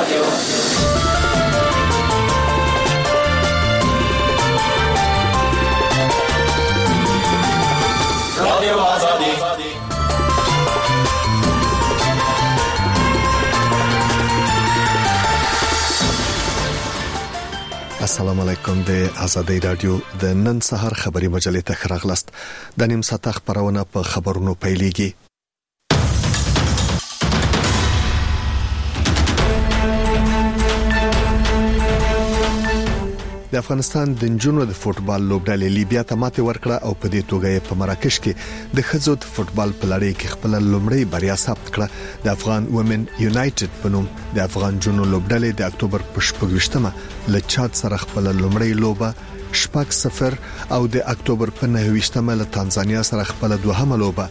السلام علیکم. د آزادۍ رادیو د نن سحر خبری مجلې ته خراغلست. د نیم ساعت خبرونه په خبرونو پیلېږي. د افغانستان د نجونو د فوتبال لوبډلې لیبیا ته ماته ورکړه او په دې توګه په مراکش کې د ښځو د فوتبال په لړۍ کې خپل لومړی بریا ثبت کړه. د افغان وومن یونایټډ په نوم د افغان جنونو لوبډلې د اکتوبر په 28مه له چاد سره خپل لومړی لوبه 0 او د اکتوبر په 29مه له تانزانیا سره خپل دوهمه لوبه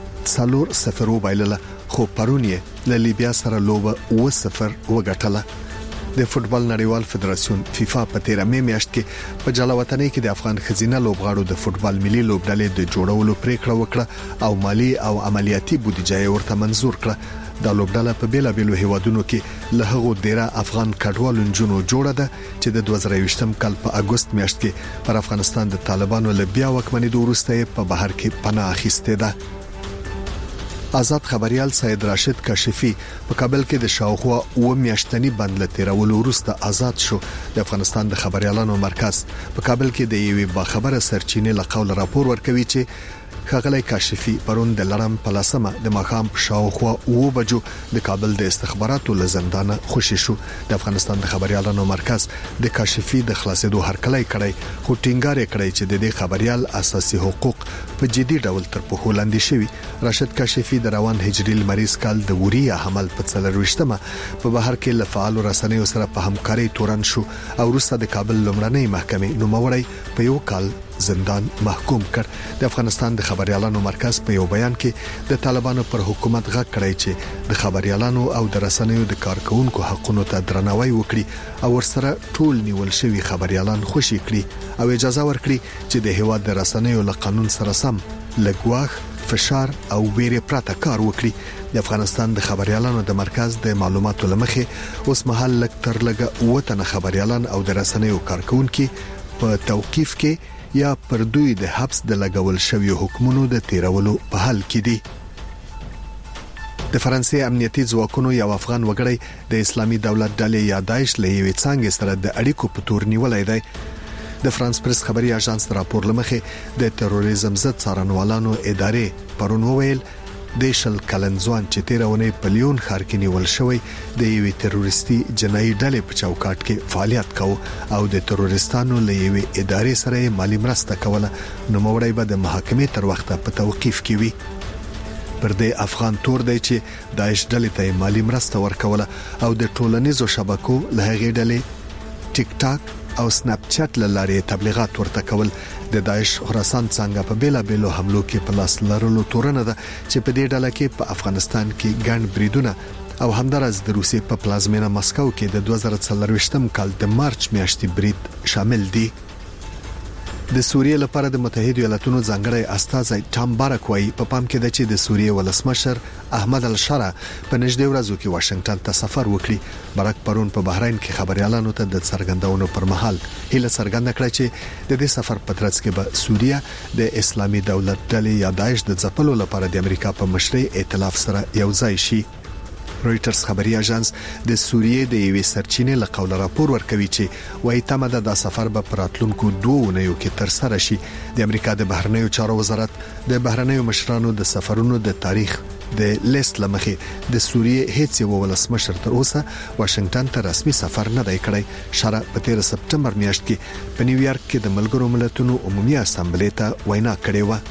0 وبایلله، خو پرونی له لیبیا سره لوبه 0 وګټله. د فوتبال نړیوال فدراسیون فیفا په 13 مې میاشت کې په جلاوطنۍ کې د افغان خزینه لوبغاړو د فوتبال ملي لوبډلې د جوړولو پریکړه وکړه او مالی او عملیاتي بودیجه ورته منزور کړه. دا لوبډله په بیلابېلو هیوادونو کې له هغو ډیره افغان کډوالو نجونو جوړه ده چې د 2020م کال په اگست میاشت کې پر افغانستان د طالبانو له بیا واکمنۍ وروسته په بهر کې پناه اخیسته ده. آزاد خبريال سید راشد کاشفی په کابل کې د شاوخوا او میاشتنی بند لتیرولو وروسته آزاد شو. د افغانستان د خبريالانو مرکز په کابل کې د یوې باخبره سرچینې له قول راپور ورکوي چې خغلی کاشفی پرون د لړم پلاسمه د مخام شاوخوا او بجو د کابل د استخباراتو لزندانه خوشی شو. د افغانستان د خبريالانو مرکز د کاشفی د خلاصېدو هرکلی کړی، خو ټینګار کړی چې د دې خبريال اساسي حقوق په جدي ډول تر په هولاندې شوی. راشد کاشفی د روان هجري لمریز کال د وریا حمل په 24مه په بهر کې له فعالو رسنیو سره په همکاري تورن شو او وروسته د کابل لومړنۍ محکمې نوموړی په یو کال زندان محکوم کړ. د افغانستان د خبريالانو مرکز په یو بیان کې د طالبانو پر حکومت غږ کړی چې د خبريالانو او د رسنیو د کارکونکو حقوقو ته درناوی وکړي او ورسره ټول نیول شوی خبريالان خوشي کړي او اجازه ورکړي چې د هیواد د رسنیو له قانون سره سم لګواخ فشار او ویره پرته کار وکړي. د افغانستان د خبريالانو د مرکز د معلوماتو لمخې اوس مهال لک تر لګه وطن خبريالان او د رسنیو کارکونکو په توقيف کې یا پر دوی د حبس د لګول شوی حکمونو د تیرولو په حال کې دي. د فرانسې امنیتي ځواکونو یو افغان وګړی د اسلامي دولت ډلې یا داعش له یوې څنګه سره د اړیکو په تور نیولای دی. د فرانس پریس خبري اژانس راپور لمخې د تروریزم ضد څارنوالانو ادارې پرون وویل د شل کلنځوان چې 13 په لیون ښار کې نیول شوی د یوې تروریستي جنایي ډلې په چوکاټ کې فعالیت کاوه او د تروریستانو له یوې ادارې سره مالی مرسته کوله. نو موړی به د محاکمې تر وخته په توقيف کې وي. پر دې افغان تور دی چې داعش ډلې ته مالی مرسته ورکوله او د ټولنیزو شبکو له هغې ډلې ټیک ټاک او سناپ چات لارې تبلیغات ورته کول. د داعش خراسان څنګه په بیلابېلو حملو کې په لاس لرلو تورنه ده چې په دې ډله کې په افغانستان کې ګڼ بریدونه او همدارس د روسیې په پلازمینه مسکو کې د 2024م کال د مارچ میاشتې برید شامل دي. د سوریې لپاره د متحده ایالاتونو ځانګړی استازی ټام بارک وايي په پام کې ده چې د سوریې ولسمشر احمد الشرا په نږدې ورځو کې واشنگټن ته سفر وکړي. بارک پرون په بحرین کې خبريالانو ته د څرګندونو پر مهال هیله څرګنده کړه چې د دې سفر په ترڅ کې به سوریه د اسلامي دولت ډلې یا داعش د ځپلو لپاره د امریکا په مشرۍ ائتلاف سره یو ځای شي. رويټرز خبري اژانس د سوریې د یوې سرچینې له قول راپور ورکوي چې وايي تمه ده د سفر به پراتلونکو 2 اونیو کې تر سره شي. د امریکا د بهرنیو چارو وزارت د بهرنیو مشرانو د سفرونو د تاریخ د لیست لمخې د سوریې هیڅ یو ولسمشر تر اوسه واشنگټن ته رسمي سفر نه دی کړی. شرع په 13 سپټمبر میاشت کې په نیویارک کې د ملګرو ملتونو عمومي اسامبلې ته وینا کړې و.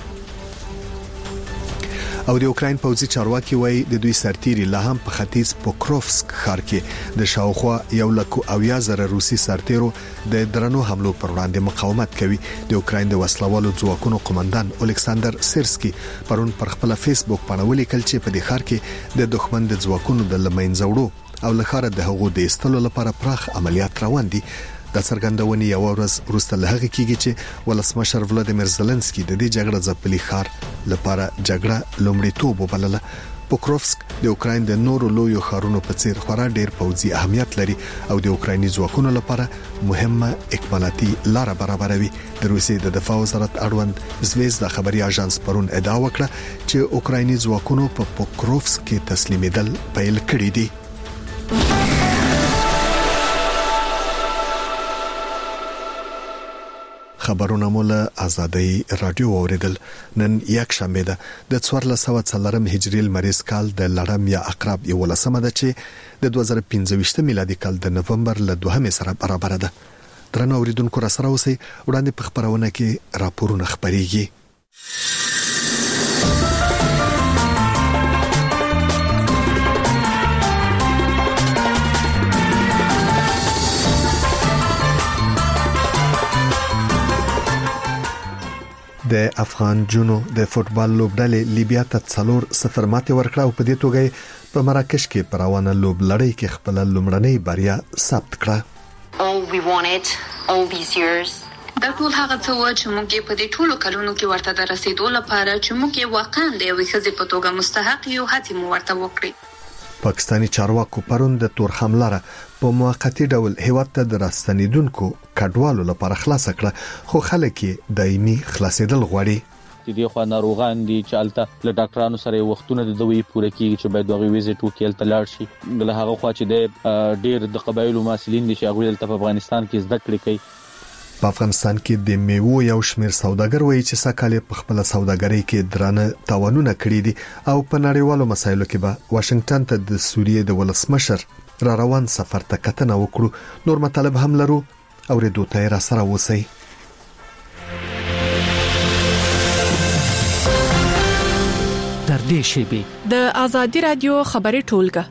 او د اوکراین پوځي چارواکي وایي د دوی سرتیري لا هم په ختیځ پوکروفسک ښار کې د شاوخوا 1,000 روسي سرتیرو د درنو حملو پر وړاندې مقاومت کوي. د اوکراین د وسلوالو ځواکونو قومندان الکساندر سیرسکي پرون پر خپل فیسبوک باندې ولیکل چې په دې ښار کې د دښمن د ځواکونو د لمنځوړو او لخر د هغو د استلو لپاره پراخ عملیات روان دي. د څرګندونې یو ورځ وروسته له هغه کېږي چې ولسمشر ولادیمیر زيلنسکي د دې جګړې ځپلي ښار لپاره جګړه لومړیتوب وبلله. پوکروفسک د اوکراین د نورو لویو ښارونو په څیر خورا ډیر پوځي اهمیت لري او د اوکرایني ځواکونو لپاره مهمه اکمالاتي لار برابروي. د روسیې د دفاع وزارت اړوند زویزدا خبري اژانس پرون ادعا وکړه چې اوکرایني ځواکونو په پوکروفسک کې تسلیمیدل پیل کړی دي. خبرونه مولا آزادی رادیو اوریدل. نن یک شنبه ده د 1404 هجری المریز کال د لړم یا عقرب 11 ده چې د 2015 میلادي کال د نومبر ل 2 سره برابر ده. درنو اوریدونکو را سره اوسئ، وړاندې په خبرونه کې راپورونه خبريږي. د افغان جنو د فوتبال لوبډلې لیبیا ته 4-0 ماتې ورکړه او په دې توګه په مراکش کې پر روانه لوبلړۍ کې خپل لومړنۍ بریا ثبت کړه. All we wanted all these years دا ټول هغه څه و چې موږ په دې ټولو کلونو کې ورته د رسیدو لپاره چې موږ واقعا د یوې ښځې په توګه مستحق یو هڅې مو ورته وکړې. پاکستانی چارواکو پرون د تور حمله په موقتی ډول هیواد ته د راستنیدونکو کډوالو لپاره خلاص کړه، خو خلک دایمي خلاصېدل غواړي. دي خو ناروغان دي چې الته له ډاکټرانو سره وختونه د دوی پوره کیږي چې باید دوی ویزټ وکړي تل لاړ شي. بل هغه خو چې د ډیر د قبایلو مسلین دي چې هغه په افغانستان کې زده کړې کوي. په افغانستان کې د میوو یو شمیر سوداګر وایي چې سکهاله په خپل سوداګرۍ کې درانه تاوانونه کړی دي او په نړیوالو مسایلو کې به واشنگټن ته د سوریې د ولسمشر را روان سفر ته کتنه وکړو. نور مطالب هم لرو او ردو ته را سره وسی. تر دې شیبې د آزادی رادیو خبري ټولګه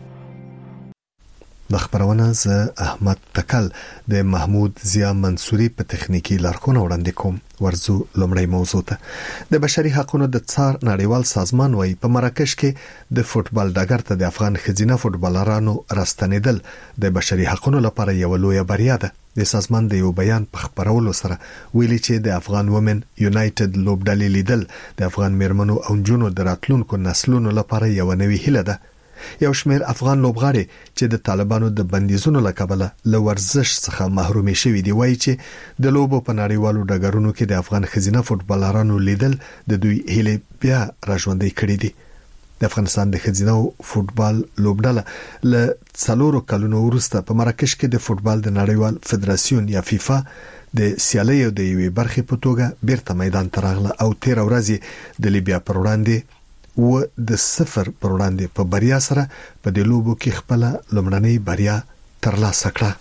د خبرونه ز احمد تکل د محمود ضیا منصوري په تخنیکی لارښوونه وړاندې کوم. ورزو لومړی موضوع ته د بشري حقوقو د څار نړیوال سازمان وایي په مراکش کې د فوتبال ډګر ته د افغان خزینه فوتبالرانو راستنیدل د بشري حقوقو لپاره یو لوی بریا ده. د سازمان د یو بیان په خبرولو سره ویلي چې د افغان وومن یونایټډ لوبډلې لیدل د افغان میرمنو او جنونو د راتلونکو نسلونو لپاره یو نوې هیله ده. یو شمیر افغان لوبغاړي چې د طالبانو د بندیزونو لکبله له ورزش څخه محرومي شوي دي وایي چې د لوبو په نړیوالو ډګرونو کې د افغان خزینه فوتبالرانو لیدل د دوی هیله بیا راژوندۍ کړې دي. د افغانستان د خزینه فوتبال لوبډله له 4 کلونو وروسته په مراکش کې د فوتبال د نړیوال فدراسیون یا فیفا د سیالیو د یوې برخې په توګه بیرته میدان ته راغله او 13 ورځې د لیبیا پر وړاندې و د 0 پر وړاندې په بریا سره په د لوبو کې خپل لومړنۍ بریا ترلاسه کړه.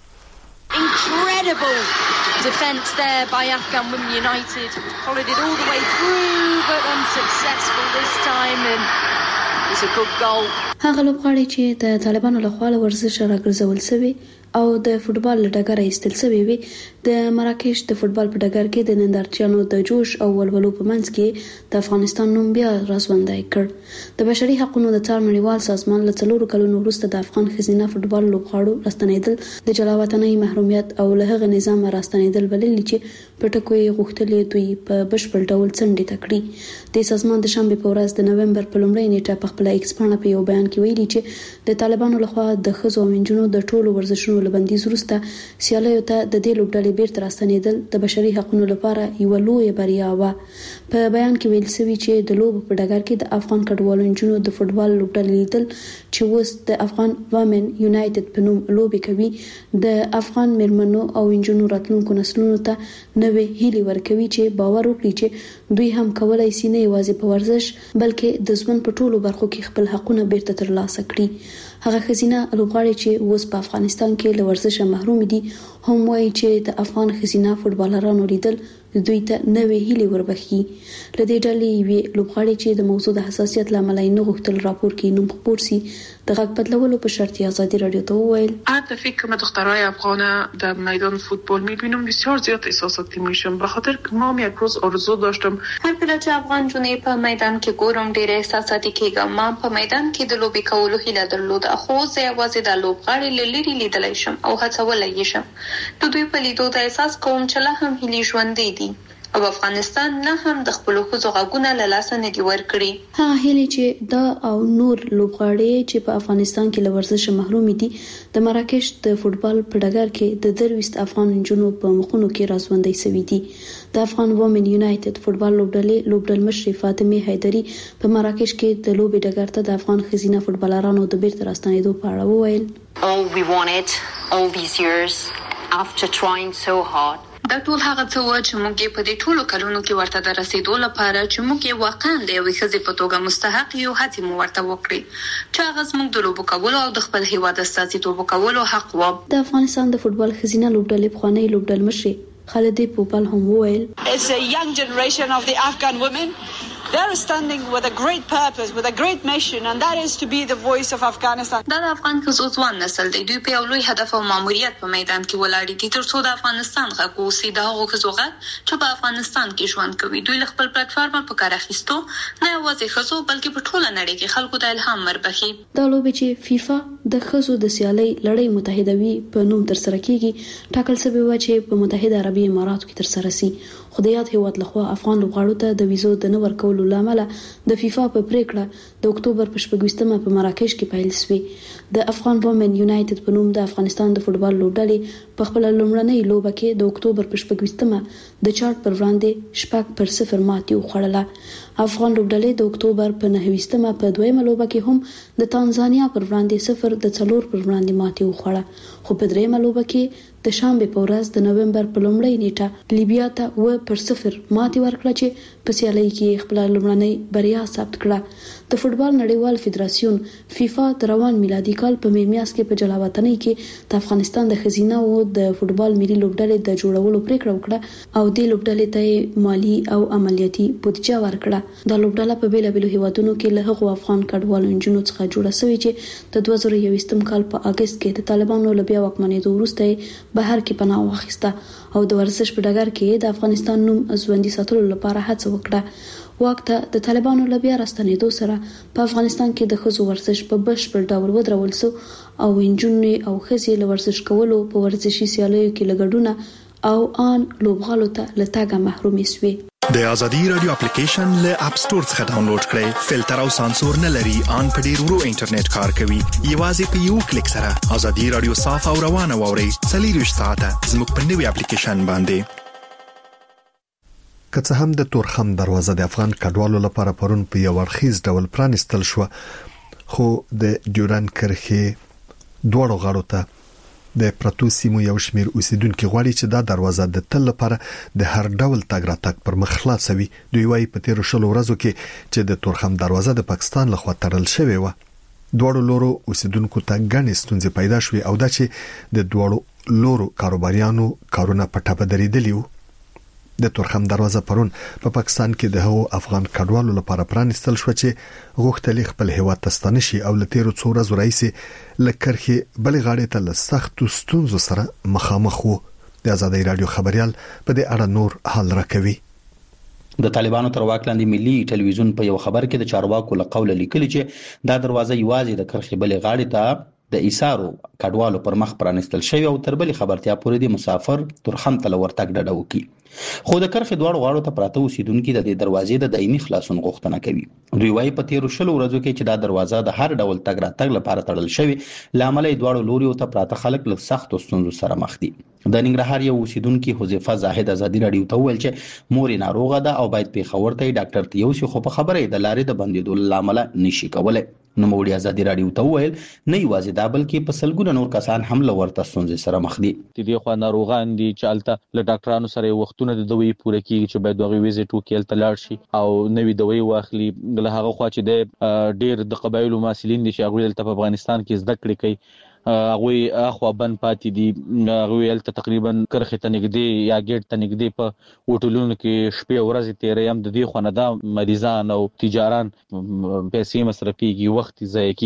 Incredible defense there by Afghan Women United. Followed it all the way through but unsuccessful this time and it's a good goal. هغه لوبغاړي چې د طالبانو لخوا ورزش راګرځول شوی او د فوتبال ډګر ایستل شوی وي د مراکش د فوتبال په ډګر کې د نندارچیانو د جوش او ولولو په منځ کې د افغانستان نوم بیا راځوندای کړ. د بشري حقوقو د څار نړیوال سازمان له 4 کلونو وروسته د افغان خزینه فوتبال لوبغاړو راستنیدل د جلاوطنۍ محرومیت او له هغه نظام راستنیدل بلل چې په ټکوي غوښتلې دوی په بشپړ ډول څنډه تکړي. د سازمان د شنبه په ورځ د نومبر په لومړۍ نیټه په خپل ایکس باندې په یو بیان کې ویلي چې د طالبانو لخوا د خزو او منجونو د ټولو ورزشونو لبندیز وروسته سیالیو ته د دې لوبډلې بیرته راستنیدل د بشري حقوقو لپاره یو لوی بریا و. په بیان کې ویل شوی چې د لوب په ډګر کې د افغان کډوالو انجونو د فوتبال لوبډلې لیدل چې اوس د افغان وومن یونایټډ په نوم لوبي کوي د افغان میرمنو او انجونو راتلونکو نسلونو ته نوې هیلې ورکوي چې باور وکړي چې دوی هم کولای شي نه یوازې په ورزش بلکې د ژوند په ټولو برخو کې خپل حقونه بیرته ترلاسه کړي. هغه خزینه لوبغاړي چې اوس په افغانستان کې له ورزشه محروم دي هم وایي چې د افغان خزینه فوتبالرانو لیدل دوی ته نوې هیلې وربخي. لدې ډلې وی لوبغاړي چې د موضوع د حساسیت لامل نه غوښتل راپور کې نوم خبر سي د غږ بدلولو په شرط آزادی رادیو ته وویل البته که من دخترای افغان در میدان فوتبال میبینم بسیار زیاد احساساتی میشم به خاطر که ما یک روز آرزو داشتم هر کله چې افغان جونې په میدان کې ګورم ډېر احساساتي کېږم. ما په میدان کې د لوبي کولو هیله درلوده خو زه یوازې د لوبغاړي لری لیدلای شم او هڅولای شم. د دوی په لیدو د احساس کوم چې لا هم هیلې ژوندۍ دي او افغانستان نه هم د خپل ښځو غږونه له لاسه نه دی ورکړي. هغه هلي چې دا او نور لوبغاړي چې په افغانستان کې له ورزش محروم دي د مراکش د فوتبال په ډګر کې د 23 افغان نجونو په مخونو کې رازوندي سوي دي. د افغان وومن یونایټډ فوتبال لوبډل مشر فاطمه حیدری په مراکش کې د لوبې ډګر ته د افغان ښځینه فوتبالرانو د بیرته راستنېدو په اړه وویل. All we wanted all these years after trying so hard. دا ټول هغه څه و چې موږ په دې ټولو کلونو کې ورته د رسیدو لپاره چې موږ واقعا د یوې ښځې په توګه مستحق یو هڅې مو ورته وکړي چې هغه زموږ د لوبو کولو او د خپل هیواد استازیتوب کولو حق و. د افغانستان د فوتبال ښځینه لوبډلې پخوانی لوبډل مشر خالدې پوپل هم وویل. It's a young generation of the Afghan women. They're standing with a great purpose, with a great mission, and that is to be the voice of Afghanistan. دا د افغان ښځو ځوان نسل دی. دوی په یو لوی هدف او ماموریت په میدان کې ولاړ دي ترڅو د افغانستان غږ اوسي. د هغو ښځو غږ چې په افغانستان کې ژوند کوي. دوی له خپل پلیټفارم په کار اخیستو نه یوازې ښځو بلکې په ټوله نړۍ کې خلکو ته الهام وربخي. دا لوبې چې فیفا د ښځو د سیالۍ لړۍ متحدوي په نوم تر سره کیږي ټاکل شوی و چې په متحده عربي اماراتو کې تر سره شي. خو د یاد هیواد لخوا افغان لوبغاړو ته د ویزو د نه ورکولو لامل د فیفا په پریکړه د اکتوبر په 26مه په مراکش کې پیل شوی. د افغان وومن یونایټډ په نوم د افغانستان د فوتبال لوبډلې په خپل لومړنۍ لوبه کې د اکتوبر په 26مه د چارت پر وړاندې 0 ماتې وخوړله. افغان لوبډلې د اکتوبر په 29مه په دویمه لوبه کې هم د تانزانیا پر وړاندې 0 پر وړاندې ماتې وخوړه. خو په دریمه لوبه کې د شنبه په ورځ د نوومبر په لومړۍ نیټه لیبیا ته 0 ماتې ورکړه چې په سیالۍ کې خپل لومړنۍ بریا ثبت کړه. د فوتبال نړیوال فدراسیون فیفا د روان میلادي کال په میاشت کې په جلاوطنۍ کې د افغانستان د ښځینه او د فوتبال ملي لوبډلې د جوړولو پریکړه وکړه او د لوبډلې ته مالی او عملیاتي بودیجه ورکړه. د لوبډله په بیلابیلو هیوادونو کې له هغو افغان کډوالو نجونو څخه جوړه شوې چې د 2021م کال په اگست کې د طالبانو له بیا واکمنېدو وروسته بهر کې پناه واخیسته او د ورزش په ډګر کې د افغانستان نوم ژوندۍ ساتلو لپاره هڅه وکړه. وخت د طالبانو له بیا راستنېدو سره په افغانستان کې د ښځو ورزش په بشپړ ډول ودرول شو او انجونې او ښځې له ورزش کولو په ورزشي سیالیو کې لګډونه او ان لوبغالو ته لټاګه محرومې شوې. د ازادي رادیو اپلیکیشن له اپ ستور څخه ډاونلوډ کړئ. فلټر او سانسور نه لري، ان په ډیر ورو انټرنیټ کار کوي. یوازې په یو کلیک سره ازادي رادیو صاف او روانه واورئ. 24 ساعته زموږ په نوي اپلیکیشن باندې. که څه هم د تورخم دروازه د افغان کډوالو لپاره پرون په یو ورخیز ډول پرانستل شو، خو د ډیورن کرښې دوړو غاړو ته د پرتو سیمو یو شمیر اوسیدونکو غواړي چې دا دروازه د تل لپاره د هر ډول تګ راتګ پر مخ خلاصوي. دوی وايي په 13 ورځو کې چې د تورخم دروازه د پاکستان لخوا تړل شوې و، دوړو لورو اوسیدونکو ته ګڼې ستونزې پیدا شوې او دا چې د دوړو لورو کاروباریانو کارونه په ټاپه درېدلي وو. د تورخم دروازه پرون په پاکستان کې د هغو افغان کډوالو لپاره پرانستل شو چې غوښتل خپل هیواد ته ستانه شي او له 13 ورځو راځي لکرخه بل غاړې ته له سخت ستونزو سره مخامخ وو. د ازادي رادیو خبريال په دې اړه نور حال راکوي. د طالبانو تر واک لاندې ملي ټلویزیون په یو خبر کې د چارواکو له قوله لیکلي چې دا دروازه یوازې د کرخه بل غاړې ته د ایثارو کډوالو پر مخ پرانستل شوی او تر بلې خبرتیا پورې د مسافر تورخم ته ورتګ ډډه وکړي. خو د کرخه دواړو غاړو ته پراته اوسیدونکو د دې دروازې د دایمي خلاصون غوښتنه کوي. دوی وايي په 13 ورځو کې چې دا دروازه د هر ډول تګ راتګ لپاره تړل شوی، لامل یې دواړو لوري ته پراته خلک له سخت ستونزو سره مخ دي. د ننګرهار یو اوسیدونکو حذیفه زاهد ازادي رادیو ته ویل چې مور ناروغه ده او باید په خبر ته ډاکټر ته یو خو په خبره د لارې د بندیدو لامل نشي کولای. نو مولوی ازادي رادیو ته ویل نه یوازې دا بلکې په سلګونه نور کسان هم لورته ستونزې سره مخ دي. دې خو ناروغان دي چې الته له ډاکټرانو سره وختونه د دوی پوره کیږي چې باید دوی ویزټ وکړي تل لاړ شي او نوې دوی واخلي. له هغه خوا چې د ډیر د قبایلو مسلین دي چې هغه دلته په افغانستان کې زده کړې کوي، هغه اخوا بن پاتې دي. هغه الته تقریبا کرخه ته نږدې یا ګیټ ته نږدې په هوټلونو کې شپې ورځې تیرې هم د دې خو نه د مریضان او تجاران پیسې مصرفيږي، وخت ضایع کیږي.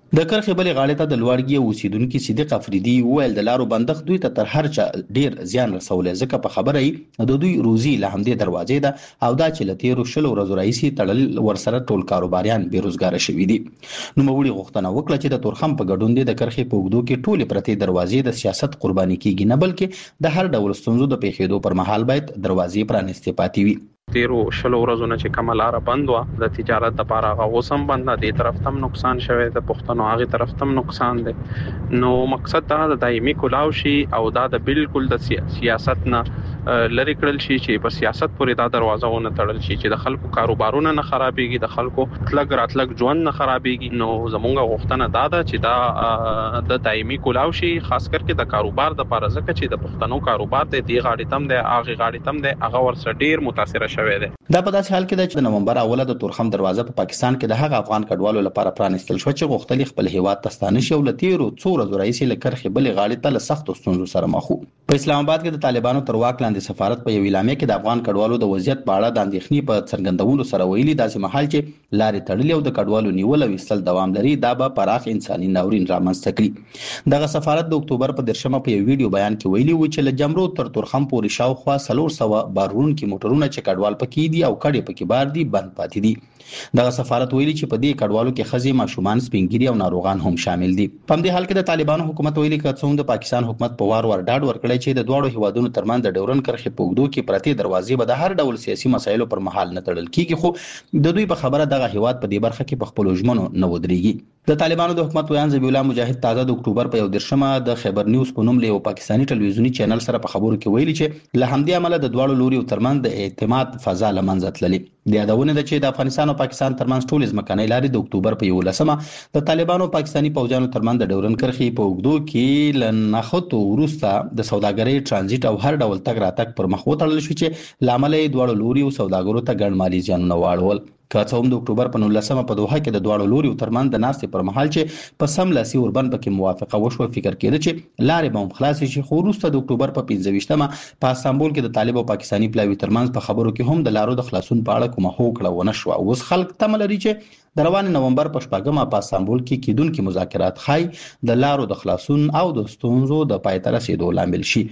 د کرخې بلې غاړې ته د لوړګي اوسیدونکو صدیق افریدي ویل د لارو بندښت دوی ته تر هر چا ډیر زیان رسولې ځکه په خبره یې د دوی روزي له همدې دروازې ده او دا چې له تیرو 10 ورځو راهیسې تړل ورسره ټول کاروباریان بیروزګار شوي دي. نوموړي غوښتنه وکړه چې د تورخم په ګډون د کرخې په اوږدو کې ټولې پرتې دروازې د سیاست قرباني کیږي نه بلکې د هر ډول ستونزو د پیښېدو پر مهال باید دروازې پرانیستې پاتې وي. تیرو 10 ورځو چې کومه لار بند و د تجارت لپاره هغه اوسم بند نه دی، طرف تم نقصان شوی د پښتنو هغه طرف تم نقصان دی. نو مقصد دا د دایمي کلاو شي او دا د بالکل د سیاست نه لری کړل شي چې په سیاست پورې دا دروازهونه تړل شي چې د خلکو کاروبارونه نه خرابېږي، د خلکو تلګ راتلګ ژوند نه خرابېږي. نو زمونږ غوښتنه دا ده چې دا د دایمي کلاو شي، خاص کر د کاروبار د لپاره ځکه چې د پښتنو کاروبار دی غاړې تم دی هغه غاړې تم دی هغه ورسره ډیر متاثر شوی دی. دا په داسې حال کې ده چې د نومبر اوله د تورخم دروازه په پاکستان کې د هغه افغان کډوالو لپاره پرانیستل شو چې غوښتل خپل هیواد ته ستانه شي او له تیرو څو ورځو راهیسې له کرخې بلې غاړې ته له سختو ستونزو سره مخ وو. په اسلام آباد کې د طالبانو تر واک لاندې سفارت په یو اعلامیه کې د افغان کډوالو د وضعیت په اړه د اندېښنې په څرګندولو سره ویلي داسې مهال چې لارې تړلې او د کډوالو نیول او ایستل دوام لري دا به پراخ انساني ناورین رامنځته کړي. دغه سفارت د اکتوبر په 10 په یو ویډیو بیان کې ویلي و چې له جمرو تر تورخم پورې شاوخوا 300 بارونکي موټرونه چې کډوال پکې دي او کډې پکې بار دي بند پاتې دي. دغه سفارت ویلي چې په دې کډوالو کې ښځې، ماشومان، سپینګیري او ناروغان هم شامل دي. په دې حال کې د طالبانو حکومت ویلي چې څوم د پاکستان حکومت په وار ډاډ ورکړی چې د دوه هیوادونو ترمنځ د ډیورن کرښې په اوږدو کې پرتې دروازې به د هر ډول سیاسي مسایلو پر مهال نه تړل کیږي، خو د دوی په خبره دغه هیواد په دې برخه کې په خپل ژمنو نه ودرېږي. د طالبانو د حکومت ویان ذبیح الله مجاهد تازه د اکتوبر په 11 د خیبر نیوز په نوم له یو پاکستاني ټلویزیونی چینل سره په خبرو کې ویلي چې له همدې عمله د دوه لوري ترمنځ د اعتماد فضا له منځه تللې. د یادونه ده چې د افغانستان او پاکستان ترمنځ ټول ځمکنۍ لارې د اکتوبر په 11 د طالبانو پاکستاني پوځیانو ترمنځ د ډیورن کرښې په اوږدو کې لنخښتو وروسته د سوداګرۍ ترانزیت او هر ډول تګ راتګ پر مخ وتړل شو چې لامل یې دوه لوري او سوداګرو ته ګڼ مالي زیانونه واړول. که څه هم د اکتوبر په 19 په دوحه کې د دواړو لوري ترمنځ د ناستې پر مهال چې په سم لاسي اوربند پکې موافقه وشوه، فکر کېده چې لارې به هم خلاصې شي، خو وروسته د اکتوبر په 15 په استانبول کې د طالب او پاکستاني پلاوي ترمنځ په خبرو کې هم د لارو د خلاصون په اړه کومه هوکړه ونه شوه. اوس خلک تمه لري چې د روان نومبر په 14 په استانبول کې کیدونکي مذاکرات خای د لارو د خلاصون او د ستونزو د پای ته رسیدو لامل شي.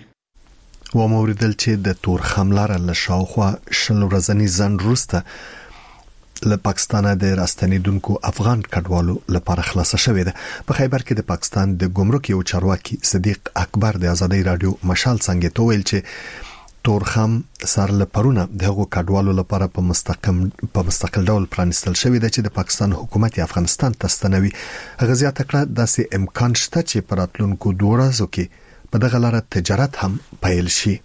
و موریدل چې د تورخم لار له شاوخوا 10 ورځې ځنډ وروسته له پاکستان د راستنیدونکو افغان کډوالو لپاره خلاصه شوې ده. په خیبر کې د پاکستان د ګمرک یو چارواکي صدیق اکبر د ازادي رادیو مشال څنګه تو ویل چې تورخم سر له پرونه دغه کډوالو لپاره په مستقل ډول پرانستل شوې ده چې د پاکستان حکومت افغانستان ته ستنوي. غزيات کړه داسې امکان شته چې پراتلونکو 2 ورځو کې په دغه لار تجارت هم پیل شي.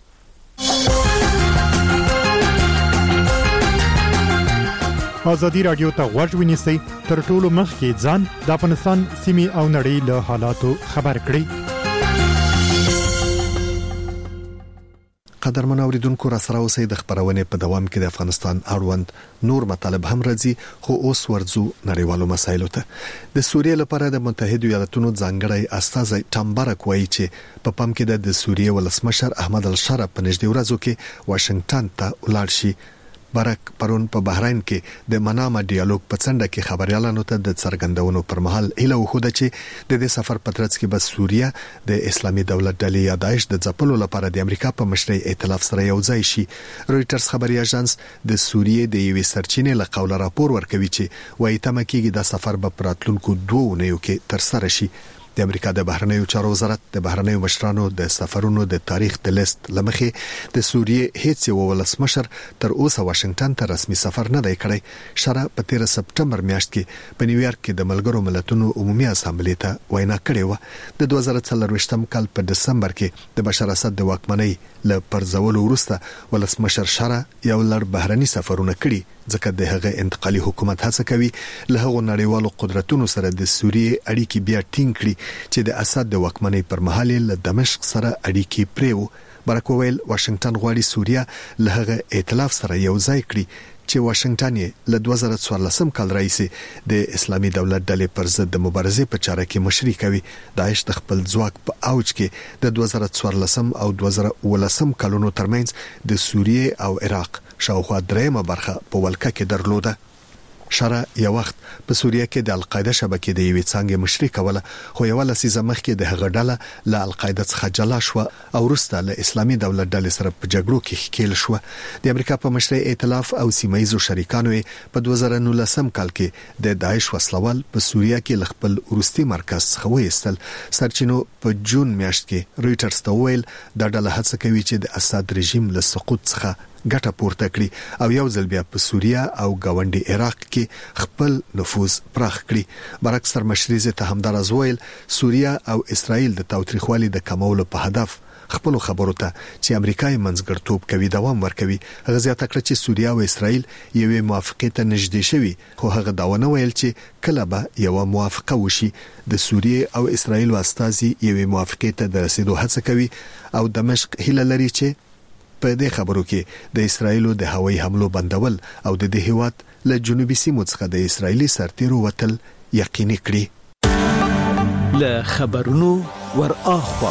ازادي رادیو ته غوږ ونیسئ، تر ټولو مخکې ځان د افغانستان سیمې او نړۍ له حالاتو خبر کړئ. قدرمن اوریدونکو را سره اوسئ. د خبرونې په دوام کې د افغانستان اړوند نور مطالب هم راځي، خو اوس ورځو نړیوالو مسایلو ته. د سوریې لپاره د متحده ایالاتونو ځانګړی استازی ټامبرک وایي چې په پام کې د سوریې ولسمشر احمد الشرا په نږدې ورځو کې واشنگټن ته ولاړ شي. برک پرون په بحرین کې د منامه ډیالوګ په څنډه کې خبريالانو ته د څرګندونو پر مهال اله وخوده چې د دې سفر په ترڅ کې بس سوریه د اسلامي دولت ډلې یا داعش د ځپلو لپاره د امریکا په مشرۍ ائتلاف سره یو ځای شي. رويټرز خبري اژانس د سوریې د یوې سرچینې له قوله راپور ورکوي چې وايي تمه کېږي د سفر په پراتلونکو 2 اونیو کې تر سره شي. د امریکا د بهرنیو چارو وزارت د بهرنیو مشرانو د سفرونو د تاریخ د لیست لمخې د سوریې هیڅ یو ولسمشر تر اوسه واشنگټن ته رسمي سفر نه دی کړی. شرا په 13 سپټمبر میاشت کې په نیویارک کې د ملګرو ملتونو عمومي اسامبلې ته وینا کړې و. د 2024 کال په دسمبر کې د بشار اسد د واکمنۍ له پرځولو وروسته ولسمشر شرا یو لړ بهرني سفرونه کړي ځکه د هغه انتقالي حکومت هڅه کوي له هغو نړیوالو قدرتونو سره د سوریې اړیکې بیا ټینګ کړي چې د اسد د واکمنۍ پر مهال له دمشق سره اړیکې پریو. برک ویل واشنگټن غواړي سوریه له هغه ائتلاف سره یو ځای کړي چې واشنگټن یې له 2014 کال راهیسې د اسلامي دولت ډلې پر ضد د مبارزې په چاره کې مشري کوي. داعش د خپل ځواک په اوج کې د 2014 او 2019 کلونو ترمنځ د سوریې او عراق شاوخوا 3 برخه په ولکه کې درلوده. شره یو وخت په سوریه کې د القاعده شبکې د یوې څنګه مشري کوله خو یو لسیزه مخکې د هغه ډله له القاعده څخه جلا شو او وروسته له اسلامي دولت ډلې سره په جګړو کې ښکیل شو. د امریکا په مشرۍ ائتلاف او سیمایي شریکانو په 2019 کال کې د داعش وسلوال په سوریه کې خپل وروستي مرکز څخه وایستل. سرچینو په جون میاشت کې رويټرز ته ویل د ډله هڅه کوي چې د اسد رژیم له سقوط څخه ګټه پورته کړي او یو ځل بیا په سوریه او گاونډي عراق کې خپل نفوذ پراخ کړي. برعکس سرمشري ته همدارز ویل سوریه او اسرائیل د تاوتریخوالي د کمولو په هدف خپل خبرو ته چې امریکای منځګړتوب کوي دوام ورکوي. هغه زیاته کړ چې سوریه او اسرائیل یوې موافقه ته نږدې شوي خو هغه داونه ویل چې کله به یو موافقه وشي. د سوریه او اسرائیل واستازي یوې موافقه ته د رسیدو هڅه کوي او دمشق هیله لري چې په دې خبرو کې د اسرایلو د هوایي حملو بندول او د دې هیواد له جنوبي سیمو څخه د اسرایلی سرتیرو وتل یقیني کړي. له خبرونو ور اخوا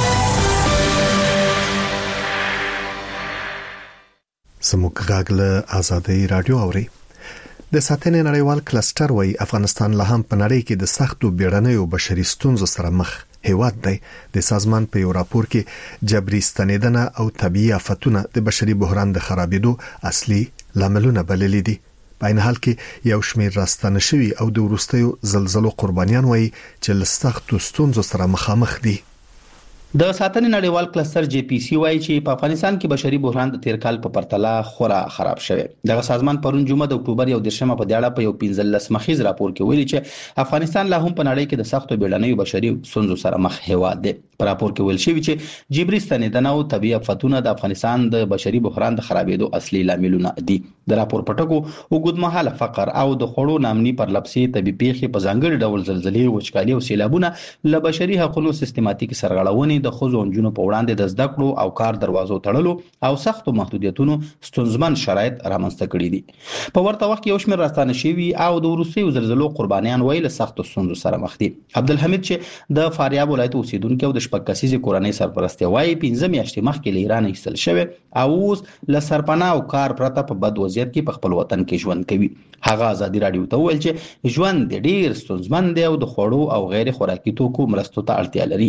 سموږ غاګله آزادۍ رادیو اوري. د ساتنې نړیوال کلستر وای افغانستان له هم په نړۍ کې د سختو بیړنیو بشري ستونزو سره مخ هیواد دی. د سازمان په یو راپور کې جبري ستنیدنه او طبيعي آفتونه د بشري بحران د خرابېدو اصلي لاملونه بللي دي. په عین حال کې یو شمېر راستنه شوي او د وروستیو زلزلو قربانیان وایي چې له سختو ستونزو سره مخامخ دي. د ساتنې نړیوال کلستر جی پی سی وایي چې په افغانستان کې بشري بحران د تیر کال په پرتله خورا خراب شوی. دغه سازمان پرون جمعه د اکتوبر 1 په دیاړه په یو 15 مخیز راپور کې ویلي چې افغانستان لا هم په نړۍ کې د سختو بیړنیو بشري ستونزو سره مخ هیواد دی. په راپور کې ویل شوی چې جبري ستنیدنه او طبيعي آفتونه د افغانستان د بشري بحران د خرابېدو اصلي لاملونه دي. د راپور پټکو وګدمحاله فقر او د خوړو نامني پرلپسې طبي پیښې په ځانګړي ډول زلزلې وچکالي او سیلابونه له بشري حقوقو سیستماتیک سرغړونې د خوځو انجونو په وړاندې د زده کړو او کار دروازو تړلو او سختو محدودیتونو ستونزمن شرایط رامنځته کړي دي. په ورته وخت کې یو شمېر راستانه شوي او د وروستیو زلزلو قربانیان ویل سختو ستونزو سره مخ دي. عبدالحمید چې د فاریاب ولایت اوسیدونکو او د شپږ کسیزې کورنۍ سرپرست وایي 15 میاشتې مخکې له ایران ایستل شوی او اوس له سرپناه او کار پرته په بد وضعیت کې په خپل وطن کې ژوند کوي. هغه ازادي رادیو ته ویل چې ژوند ډیر ستونزمن دی او د خوړو او غیر خوراکي توکو مرستو ته اړتیا لري.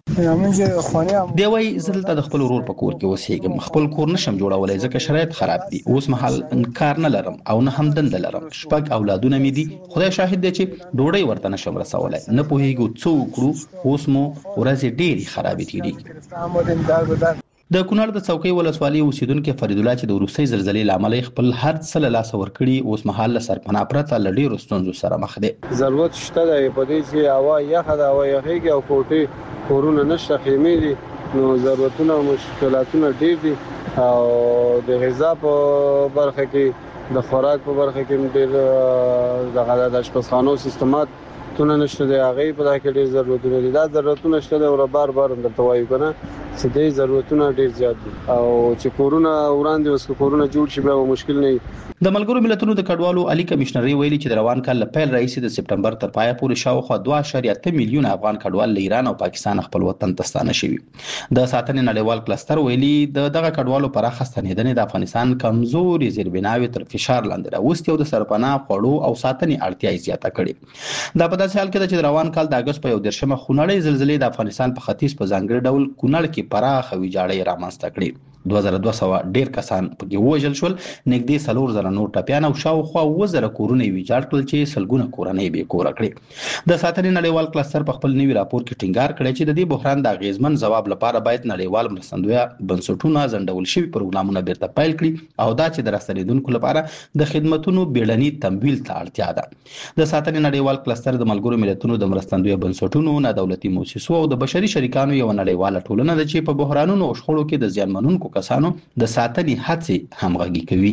دی وایي زه دلته د خپل ورور په کور کې اوسېږم. خپل کور نشم جوړولی ځکه شرایط خراب دي. اوس مهال کار نه لرم او نه هم دنده لرم. 6 اولادونه مې دي. خدای شاهد دی چې ډوډۍ ورته نشم رسولی. نه پوهېږو څه وکړو. اوس مو ورځې ډېرې خرابې تېرېږي. د کونړ د څوکۍ ولسوالۍ اوسیدونکو فرید الله چې د وروستۍ زلزلې لامل خپل هر څه له لاسه ورکړي اوس مهال له سرپناه پرته له ډېرو ستونزو سره مخ دی. ضرورت شته دی په دې چې هوا یخه ده، هوا یخېږي او کوټې کورونه نشته، خیمې دي، نو ضرورتونه او مشکلاتونه ډېر دي او د غذا په برخه کې د خوراک په برخه کې ډېر د اشپزخانو سیستمات تونه نشته دی. هغه په دغه کې ډېر ضرورتونه دي. دا ضرورتونه شته دی او بار بار درته وایو کنه چې دې ضرورتونه ډېر زیات دي او چې کورونه وړاندې اوس کورونه جوړ شي به مشکل نه وي. د ملګرو ملتونو د کډوالو علي کمشنري ویلي چې د روان کال له پیل راهیسې د سپټمبر تر پایه پورې شاوخوا 2.8 میلیون افغان کډوال له ایران او پاکستان خپل وطن ته ستانه شوي. د ساتنې نړیوال کلستر ویلي دغه کډوالو پراخه ستنېدنې د افغانستان کمزوري زیربناوي تر فشار لاندې راوستي او د سرپناه خوړو او ساتنې اړتیا زیاته کړې. دا په داسې حال کې ده چې د روان کال د اگست په 1 خونړۍ زلزلې د افغانستان په ختیځ په ځانګړي ډول کونړ کې پراخه ویجاړۍ رامنځته کړې. 2200 ډیر کسان پکې وژل شول، نږدې 4000 نور ټپیان او شاوخوا 2000 کورونه ویجاړ کړل چې سلګونه کورنۍ به کور کړې. د ساتنې نړیوال کلستر په خپل نوي راپور کې ټینګار کړی چې د دې بحران د اغیزمن ځواب لپاره باید نړیوال مرستندوی بنسټونه ځنډول شوي پروګرامونه بیرته پیل کړي او دا چې د راستنیدونکو لپاره د خدماتو بیړني تمویل ته اړتیا ده. د ساتنې نړیوال کلستر د ملګرو ملتونو د مرستندوی بنسټونو، نه دولتي مؤسسو او د بشري شریکانو یو نړیواله ټولنه ده چې په بحرانونو او شخړو کې د زیانمنونکو کسانو د ساتنې هڅې همغږي کوي.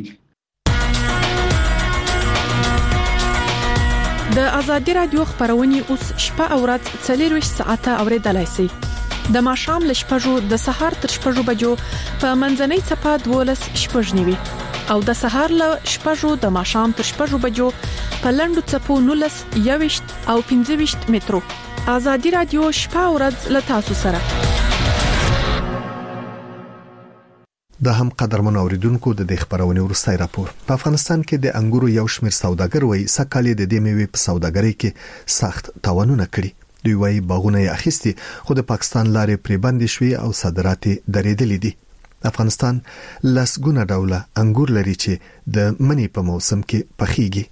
د آزادي رادیو خبرونه اوس شپه او ورځ 24 ساعته اوریدلای شئ. د ماښام ل شپږو د سهار تر شپږو بجو په منځنۍ چپه 12 شپږنیوي او د سهار ل شپږو د ماښام تر شپږو بجو په لندو چپو 19 21 او 25 مترو. آزادي رادیو شپه او ورځ ل تاسو سره. د هم قدرمن اوریدونکو د خبرونې ورستای راپور په افغانستان کې د انګورو یو شمېر سوداګر وایي سکهاله د دې میوې په سوداګرۍ کې سخت تاوانونه کړي دوی وایي باغونه یې اخیستي خو د پاکستان لارې پرې بندې شوې او صادرات درېدلې دي افغانستان لسګونه ډوله انګور لري چې د منی په موسم کې پخېږي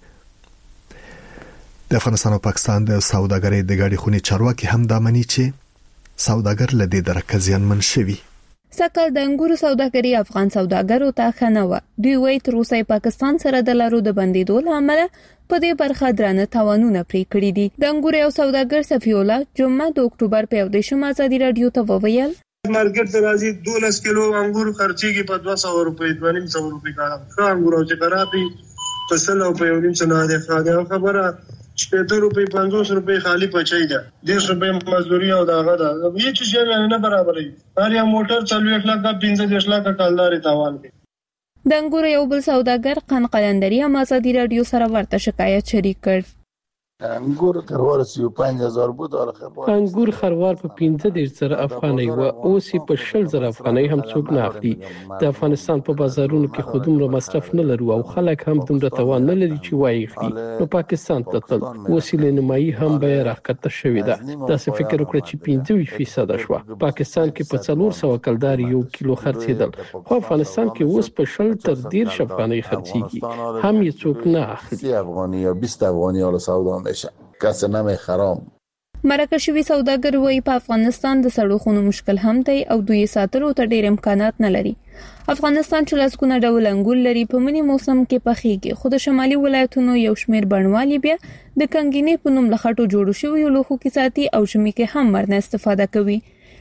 د افغانستان او پاکستان د سوداګرۍ د غاډي خونی چارواکي هم د منی چې سوداګر لدی درکه زیانمن شوي سکل د انګورو سوداګري افغان سوداګرو ته خنوه دوی وایي تر اوسه پاکستان سره د لارو د بندیدو لامل په دې برخه درنه تاوانونه پرې کړی دي د انګورو یو سوداګر صفی الله جمعه د اکتوبر په 14 ازادي رادیو ته وویل مارکیټ ته راځي 12 کیلو انګور خرچيږي په 200 روپۍ 200 روپۍ کارا انګور او چې خرابي په 100 روپۍ ورین څنګه ده خبره 70 روپۍ 50 روپۍ خالی پچای ده 100 روپۍ مزدوري او داغه ده هیڅ شی نه برابرې هر یو موټر 40 لک 15 لک کالداري تاوان کوي د انګور یو بل سوداګر قن قلندري هم ازادي رادیو سره ورته شکایت شریک کړ انګور خروار 35000 بود او خروار انګور خروار په 15000 افغانۍ و اوس په 10000 افغانۍ هم څوک نه اخلي د افغانستان په بازارونو کې خودمره مصرف نه لرو او خلک هم دومره توان نه لري چې وایي خري نو پاکستان ته تل وسیله نمایي هم به راکته شوې ده دا څه فکر وکړي چې 25% شو پاکستان کې په 400 کلدار یو کیلو خرڅېدل خو افغانستان کې اوس په 10 تر 10 افغانۍ خرڅيږي هم یې څوک نه اخلي افغاني یا 20 افغاني ول سودا کس نامه خرام مرکه شوی سوداګر وایي په افغانستان د سړکونو مشکل هم دی او دوی ساتلو ته ډېر امکانات نه لري افغانستان چې لاسګونه ډول انګور لري په منی موسم کې پخېږي خو د شمالي ولایتونو یو شمېر بڼوالي بیا د کنګینې په نوم لخټو جوړ شوی لوخو کې ساتي او شمي کې هم مرنه استفاده کوي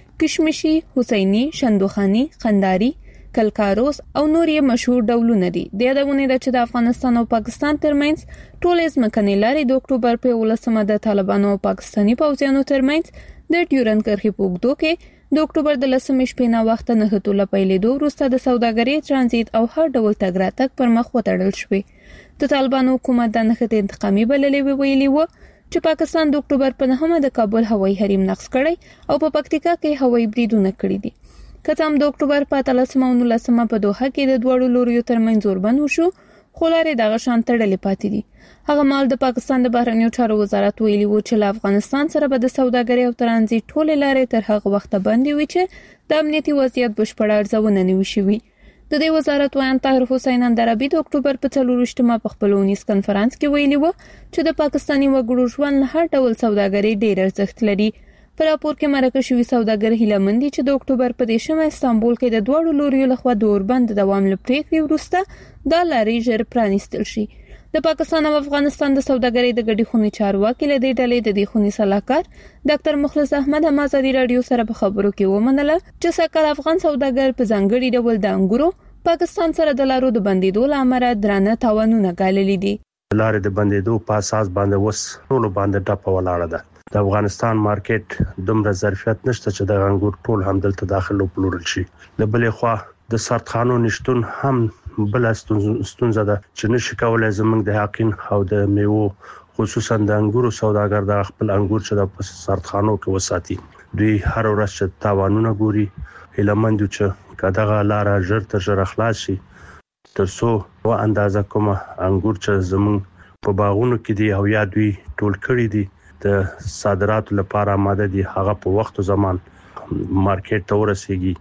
کشمشي حسیني شندوخانی قنداري کلکاروس او نور یې مشهور ډولونه دي د یادونه ده چې د افغانستان او پاکستان ترمنځ ټول ځمکني لارې د اکتوبر په 18 د طالبانو او پاکستاني پوځیانو ترمنځ د ډیورن کرښې په اوږدو کې د اکتوبر د 10 شپې نه وخت نه هټوله پیلېدو وروسته د سوداګرۍ ترانزیت او هر ډول تګ راتګ پر مخ وتړل شوې د طالبانو حکومت د نخښې انتقامي بللې ویلي و چې پاکستان د اکتوبر په 9 د کابل هوایي حریم نقض کړی او په پکتیکا کې هوایي بریدونه کړی دي کته هم د اکتوبر په 13 او 19 په دوحه کې د دوړو لوريو ترمنځ زوربند وشو خو لارې دغه شان تړلې پاتې دي هغه مال د پاکستان د بهرنیو چارو وزارت ویلي و چې له افغانستان سره به د سوداګرۍ او ترانزیت ټول لارې تر هغه وخت باندې وي چې د امنیتي وضعیت بشپړ ارزونه نه وشي د دې وزارت وایي طاهر حسین اندرابي د اکتوبر په 4 په خپل ونیس کانفرنس کې ویلي و چې د پاکستاني وګړو ژوند له هر ډول سوداګرۍ ډېر ارزښت لري په راپور کې مرکه شوی سوداګر هیلمندي چې د اکتوبر په 10 استانبول کې د دوړو لوريو لخوا د اوربند دوام لپاره وروسته د لارې ژر پرانیستل شي د پاکستان او افغانستان د سوداګرۍ د غډي خونی چارواکي له دې ډلې د دې خونی صلاحکار ډاکټر مخلص احمد هم ازادي رادیو سره په خبرو کې ومنله چې سکه افغان سوداګر په ځانګړي ډول د انګورو پاکستان سره د لارو د بندیدو لامل درانه تاوانونه ګاللې دي لارې د بندیدو په اساس باندې وس ټول باندې ټاپ ولاړه ده د افغانستان مارکیټ دومره ظرفیت نشته چې د انګور ټول هم دلته داخله پلورل شي د بلې خوا د سرطانو نشټون هم بل ستونزه ده چې نشي کولای زمونږ د حقین او د میوه خصوصا د انګورو سوداګر د خپل انګور چې د سرطانو کې وساتي دوی هر ورځ چې تاوانونه ګوري هیلمند چې کداغه لار ژر تر ژر خلاص شي ترڅو و اندازه کومه انګور چې زمونږ په باغونو کې دی او یا دوی ټول کړی دي د صادراتو لپاره آماده دي هغه په وخت او زمان مارکیټ ته ورسیږي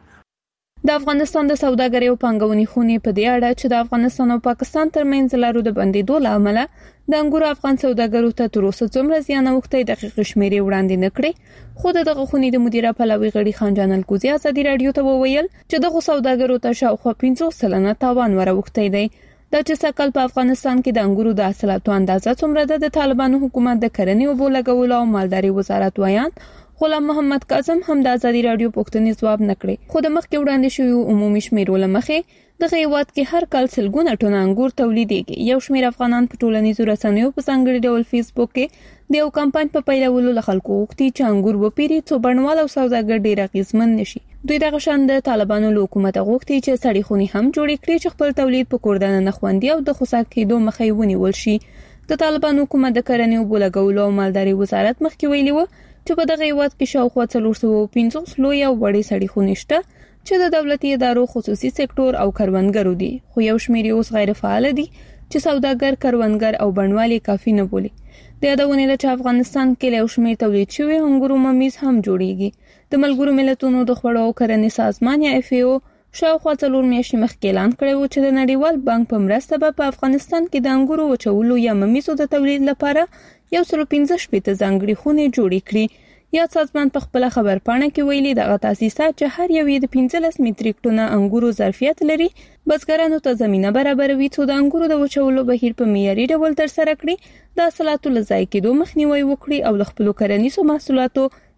د افغانستان د سوداګرۍ او پانګونې خونې په دې اړه چې د افغانستان او پاکستان ترمنځ لارو د بندیدو لامل د انګورو افغان سوداګرو ته تر اوسه څومره زیان اوښتي دقیق شمیرې وړاندې نه کړې خو دغه خونې د مدیره پلاوي غړي خان جان الکوزي ازادي رادیو ته وویل چې دغه سوداګرو ته شاوخوا 50 سلنه تاوان وروختی دی دا چې سکل په افغانستان کې د انګورو د حاصلاتو اندازه څومره ده د طالبانو حکومت د کرنې او بولګولو او مالداري وزارت وایان غلام محمد کاظم هم د ازادي رادیو پوښتنې ځواب نکړي خو د مخکې وړاندې شوی عمومي شمیرو لمخې د هیواد کې هر کال سلګونه ټن انګور تولیدېږي یو شمېر افغانان په ټولنیزو رسنیو په ځانګړي ډول فیسبوک کې د یو کمپاین په پیلولو له خلکو وغوښتي چې انګور وپیري څو بڼوال او سوداګر ډېر اغېزمن نشي دوی دغه شان د طالبانو له حکومت غوښتي چې سړي خوني هم جوړ کړي چې خپل تولید په کوردانه نه خوندي او د خصاص کېدو مخې ونیول شي د طالبانو حکومت د کرنې او بولګولو او مالداري وزارت مخکې ویلي و چې په دغه هیواد کې شاوخوا 450 لوی او وړې سړي خونې شته چې د دولتي ادارو خصوصي سکتور او کروندګرو دي، خو یو شمېر اوس غیر فعال دي چې سوداګر، کروندګر او بڼوالي کافي نه بولي. د یادونه ده چې افغانستان کې له شمېر تولید شوی انګورو ممیز هم جوړیږي. د ملګرو ملتونو د خوړو او کرنې سازمان یا FAO شاوخوا 4 میاشتې مخکې اعلان کړی و چې د نړیوال بانک په مرسته به په افغانستان کې د انګورو وچولو یا ممیزو د تولید لپاره 115 ځانګړي خونې جوړې کړي. یا سازمان په خپل خبرپاڼه کې ویلي دغه تاسیسات چې هر یو د 15 میټریک ټنه انګورو ظرفیت لري، بزګرانو ته زمينه برابروي چې د انګورو د وچولو بهیر په معیاري ډول ترسره کړي، د حاصلاتو له ضایع کېدو مخنیوي وکړي او د خپل کرنیزو محصولاتو